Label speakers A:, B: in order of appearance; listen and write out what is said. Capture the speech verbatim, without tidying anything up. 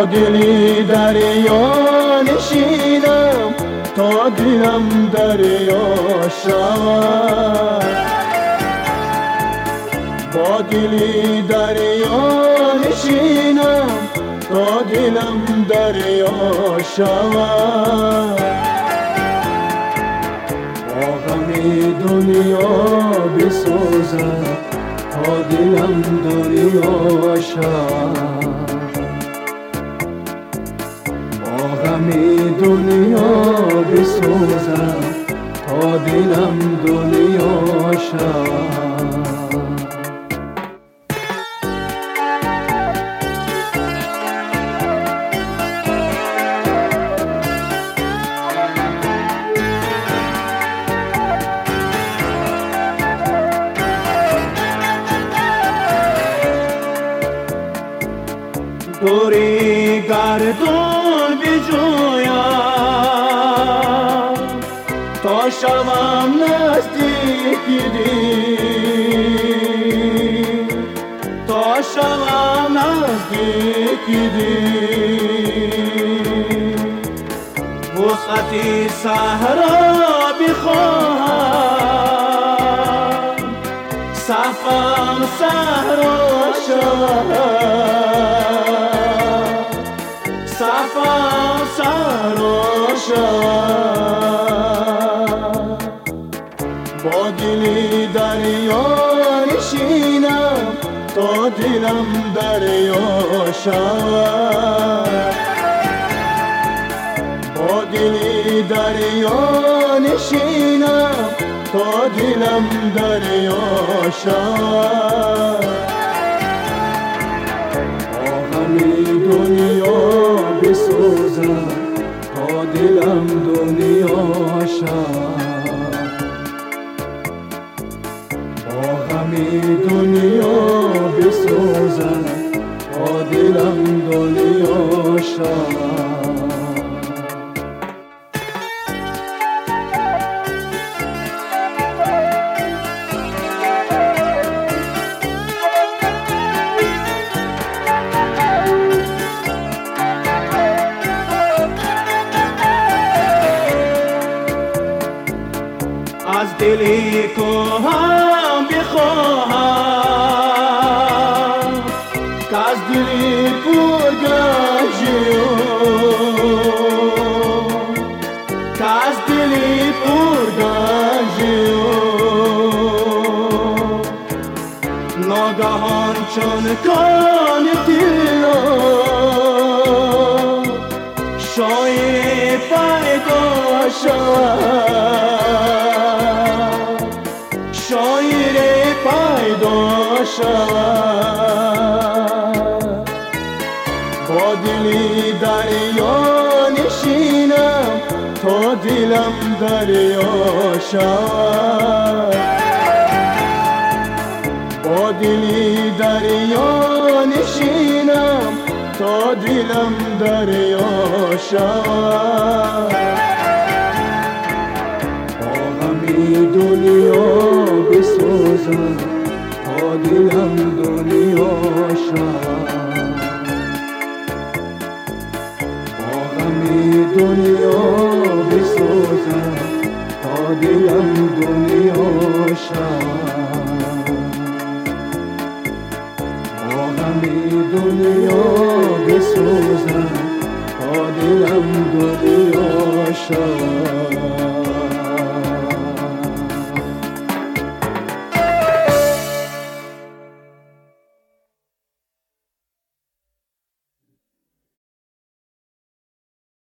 A: دلی دریا نشینم تا دلم دریا شود، با دلی دریا نشینم تا دلم دریا شود، با غم دنیا بسوزم تا دلم دریا شود، با غم دنیا بسوزم تا دلم دنیا شود. دوری گردون بجویم تا شوم نزدیک دل، تا شوم نزدیک دل، وسعتی صحرا بخواهم صفم صحرا شود، صفم صحرا شود، با دلی دریا نشینم تا دلم دریا شود، با دلی دریا نشینم تا دلم دریا شود، با غم دنیا بسوزم تا دلم دنیا شود، با غم دنیا بسوزم تا دلم دنیا شود. از دلی کهم بخواهم که از دلی پرگنجیم، که از دلی پرگنجیم، ناگهان چون کان دل شاید پیدا شود، شاید پیدا شود، با دلی دریا نشینم تا دلم دریا شود، با دلی دریا نشینم تا دلم دریا شود، با غم دنیا بسوزم تا دلم دنیا شود، با غم دنیا بسوزم تا دلم دنیا شود، با غم دنیا بسوزم تا دلم دنیا شود.